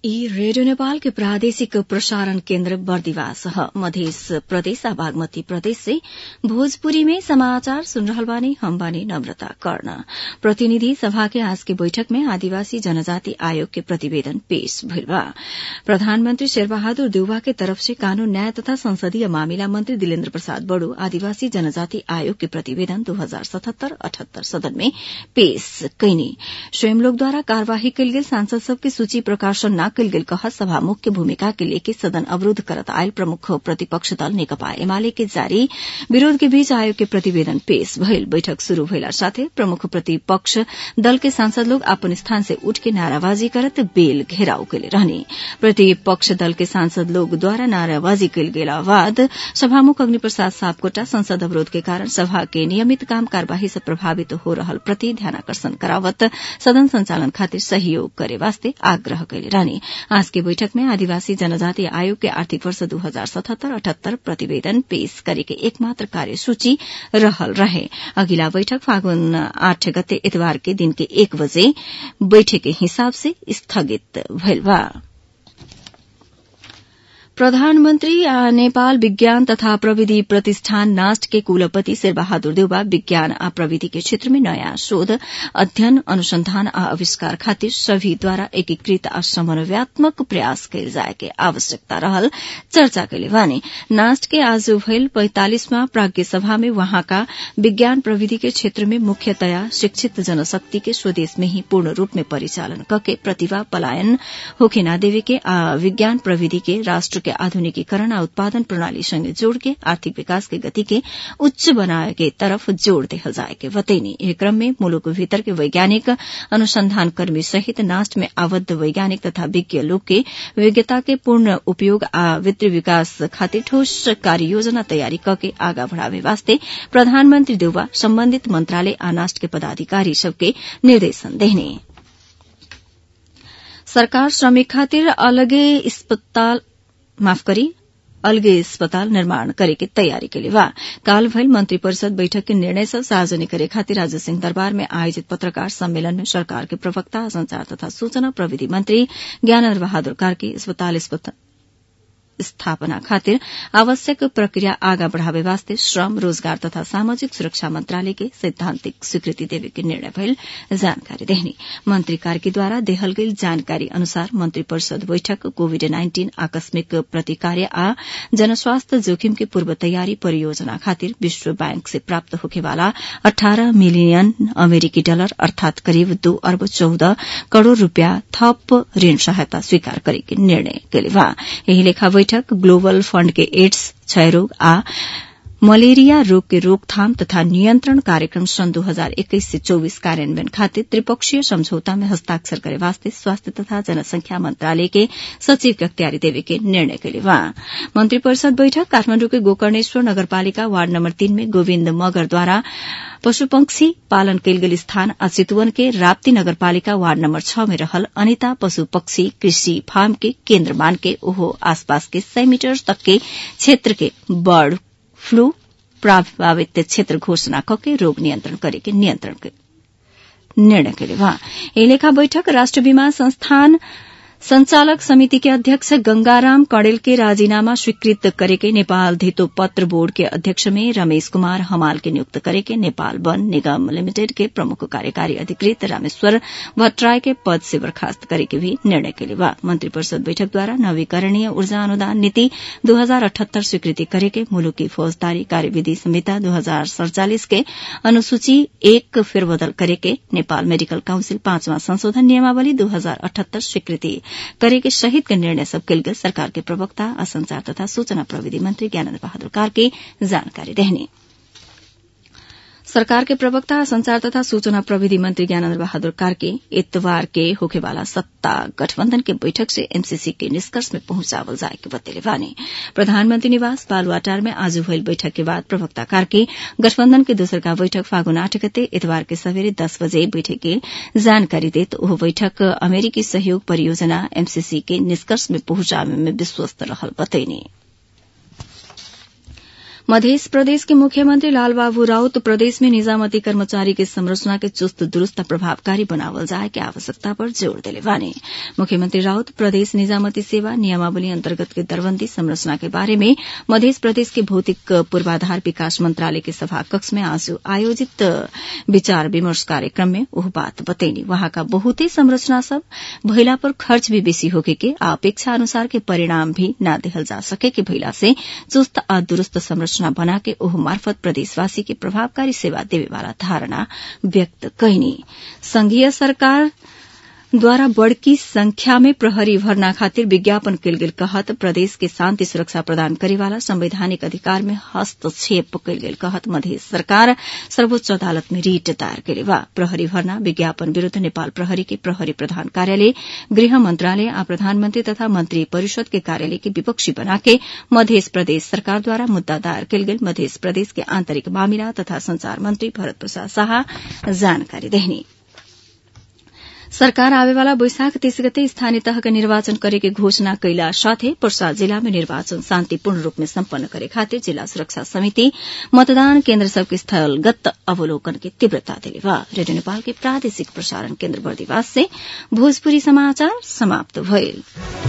यी रेडियो नेपाल के प्रादेशिक प्रसारण केन्द्र बर्दिवास मध्य प्रदेश आ बागमती प्रदेश से भोजपुरी में समाचार सुन रहल बानी। हम बानी नम्रता कर्ण। प्रतिनिधि सभा के आज के बैठक में आदिवासी जनजाति आयोग के प्रतिवेदन पेश भइल बा। प्रधानमंत्री शेरबहादुर देउवा के तरफ से कानून न्याय तथा संसदीय मामिला मंत्री दिलेन्द्र प्रसाद बड़ो आदिवासी जनजाति आयोग के प्रतिवेदन 2077-78 सदन में पेश कैनी। स्वयं लोग द्वारा कार्यवाही कयल गेल सांसद सबके सूची प्रकाशन न कयल गेल कह सभा मुख्य भूमिका के लेके सदन अवरोध करत आयल प्रमुख प्रतिपक्ष दल नेकपा एमाले के जारी विरोध के बीच आयोग के प्रतिवेदन पेश भइल। बैठक शुरू भइला साथे प्रमुख प्रतिपक्ष दल के सांसद लोग अपन स्थान से उठ के नाराबाजी करत बेल घेराव कैले रहने। प्रतिपक्ष दल के सांसद लोग द्वारा नाराबाजी कयल गेला बाद सभामुख अग्निप्रसाद सापकोटा संसद अवरोध के कारण सभा के नियमित काम कार्यवाही से प्रभावित हो रहल प्रति ध्यानाकर्षण करावत सदन संचालन खातिर सहयोग करे वास्ते आग्रह कैले रहने। आज के बैठक में आदिवासी जनजाति आयोग के आर्थिक वर्ष 2077-78 प्रतिवेदन पेश करे के एकमात्र कार्यसूची रहल रहे। अगिला बैठक फागुन 8 गते इतवार के दिन के 1 बजे बैठक के हिसाब से स्थगित भइल बा। प्रधानमन्त्री नेपाल विज्ञान तथा प्रविधि प्रतिष्ठान नास्ट के कुलपति शेरबहादुर देउवा विज्ञान आ प्रविधि के क्षेत्र में नयाँ शोध अध्ययन अनुसंधान आ आविष्कार खातिर सभीद्वारा एकीकृत आ समन्वयात्मक प्रयास कैल जाए के आवश्यकता रहल चर्चा कैले बानी। नास्ट के आज भइल 45वां प्राज्ञ सभा में वहाँका विज्ञान प्रविधि के क्षेत्र में मुख्यतया शिक्षित जनशक्ति के स्वदेश में ही पूर्ण रूप में परिचालन करके प्रतिभा पलायन होखे न देवे के आ विज्ञान प्रविधि के राष्ट्र के आधुनिकीकरण आ उत्पादन प्रणाली संगे जोड़ के आर्थिक विकास के गति के उच्च बनाए के तरफ जोड़ देहल जाए के बतैनी। एह क्रम में मुलुक भीतर के वैज्ञानिक अनुसंधान कर्मी सहित नास्ट में आबद्ध वैज्ञानिक तथा विज्ञ लोग के विज्ञता के पूर्ण उपयोग आ वित्तीय विकास खातिर ठोस कार्य योजना तैयारी करके आगा बढ़ावे वास्ते प्रधानमंत्री देउवा संबंधित मंत्रालय आ नास्ट के पदाधिकारी सबके निर्देशन देहने। सरकार श्रमिक खातिर अलगे अस्पताल निर्माण करे के तैयारी के लिए बा। काल भइल मंत्री परिषद बैठक के निर्णय सब सार्वजनिक करे खातिर आज सिंह दरबार में आयोजित पत्रकार सम्मेलन में सरकार के प्रवक्ता संचार तथा सूचना प्रविधि मंत्री ज्ञानेन्द्र बहादुर कार्की अस्पताल स्थापना खातिर आवश्यक प्रक्रिया आगा बढ़ावे वास्ते श्रम रोजगार तथा सामाजिक सुरक्षा मंत्रालय के सैद्धांतिक स्वीकृति देवे के निर्णय भइल जानकारी देहनी। मंत्री कार्की द्वारा देहल गई जानकारी अनुसार मंत्री परिषद बैठक कोविड-19 आकस्मिक प्रतिकार्य आ जनस्वास्थ्य जोखिम के पूर्व तैयारी परियोजना खातिर विश्व बैंक से प्राप्त होखे वाला 18 मिलियन अमेरिकी डॉलर अर्थात करीब 2 अर्ब 14 करोड़ रूपया थप ऋण सहायता स्वीकार करे के निर्णय कैले बा। यही लेखा बैठक ग्लोबल फंड के एड्स क्षयरोग आ मलेरिया रोग के रोकथाम तथा नियंत्रण कार्यक्रम सन 2021 से 24 कार्यान्वयन खातिर त्रिपक्षीय समझौता में हस्ताक्षर करे वास्ते स्वास्थ्य तथा जनसंख्या मंत्रालय के सचिव के अख्तियारी देवे के निर्णय कैले बा। मंत्री परिषद बैठक काठमांडू के गोकर्णेश्वर नगरपालिका वार्ड नंबर 3 में गोविन्द मगर द्वारा पशु पंक्षी पालन कैल गेल स्थान आ चितवन के राप्ती नगरपालिका वार्ड नंबर 6 में रहल अनिता पशु पक्षी कृषि फार्म के केन्द्र मान के ओहो आसपास के 100 मीटर तक के क्षेत्र के बर्ड फ्लू प्रभावित क्षेत्र घोषणा करके रोग नियंत्रण करे के निर्णय कैले बा। एही लेखा बैठक राष्ट्र बीमा संस्थान संचालक समिति के अध्यक्ष गंगाराम कणेल के राजीनामा स्वीकृत करे के नेपाल धितो पत्र बोर्ड के अध्यक्ष में रमेश कुमार हमाल के नियुक्त करे के नेपाल वन निगम लिमिटेड के प्रमुख कार्यकारी अधिकृत रामेश्वर भट्टराय के पद से बर्खास्त करे के भी निर्णय कैले बा। मंत्रिपरिषद बैठक द्वारा नवीकरणीय ऊर्जा अनुदान नीति 2078 स्वीकृति करे के मुलुक की फौजदारी कार्यविधि संहिता 2047 के अनुसूची 1 फेरबदल करे के नेपाल मेडिकल काउंसिल 5वां संशोधन नियमावली 2078 स्वीकृति करे के सहित के निर्णय सब कैल गेल सरकार के प्रवक्ता आ संचार तथा सूचना प्रविधि मंत्री ज्ञानेन्द्र बहादुर कार्की जानकारी देहनी। सरकार के प्रवक्ता संचार तथा सूचना प्रविधि मंत्री ज्ञानेन्द्र बहादुर कार्की इतवार के होखेवाला सत्ता गठबंधन के बैठक से एमसीसी के निष्कर्ष में पहुंचावल जाए के बतेले बानी। प्रधानमंत्री निवास बालुवाटार में आज भइल बैठक के बाद प्रवक्ता कार्की गठबंधन के दोसरका बैठक फागुन 8 गते इतवार के सवेरे 10 बजे बैठक के जानकारी देत ओह बैठक अमेरिकी सहयोग परियोजना एमसीसी के निष्कर्ष में पहुंचावे में विश्वस्त रहल बतैनी। मध्य प्रदेश के मुख्यमंत्री लालबाबू राउत प्रदेश में निजामती कर्मचारी की संरचना के चुस्त दुरुस्त प्रभावकारी बनावल जाए के आवश्यकता पर जोड़ दिले बानी। मुख्यमंत्री राउत प्रदेश निजामती सेवा नियमावली अंतर्गत के दरबंदी संरचना के बारे में मध्य प्रदेश के भौतिक पूर्वाधार विकास मंत्रालय के सभा कक्ष में आज आयोजित विचार विमर्श कार्यक्रम में वह बात बतैनी। वहां का बहुते संरचना सब भइला पर खर्च भी बेसी होके के अपेक्षा अनुसार के परिणाम भी न देहल जा सके के भइला से चुस्त आ दुरुस्त संरचना बना के ओह मार्फत प्रदेशवासी के प्रभावकारी सेवा देवे वाला धारणा व्यक्त कईनी। संघीय सरकार द्वारा बड़की संख्या में प्रहरी भरना खातिर विज्ञापन कयल गेल कहत प्रदेश के शांति सुरक्षा प्रदान करेवाला संवैधानिक अधिकार में हस्तक्षेप कयल गेल कहत मध्य सरकार सर्वोच्च अदालत में रिट दायर करेले बा। प्रहरी भरना विज्ञापन विरूद्ध नेपाल प्रहरी के प्रहरी प्रधान कार्यालय, गृह मंत्रालय आ प्रधानमंत्री तथा मंत्री परिषद के कार्यालय के विपक्षी बना के मध्य प्रदेश सरकार द्वारा मुद्दा दायर कयल गेल मध्य प्रदेश के आंतरिक मामिला तथा संचार मंत्री भरत प्रसाद शाह जानकारी देहनी। सरकार आवेवाला वैशाख 30 गते स्थानीय तह के निर्वाचन करे के घोषणा कैला साथै पर्सा जिला में निर्वाचन शान्तिपूर्ण रूप में सम्पन्न करे खातिर जिला सुरक्षा समिति मतदान केन्द्र सबके स्थलगत अवलोकन के तीव्रता दिले बा। रेडियो नेपाल के प्रादेशिक प्रसारण केन्द्र बर्दिवास से भोजपुरी समाचार समाप्त भइल।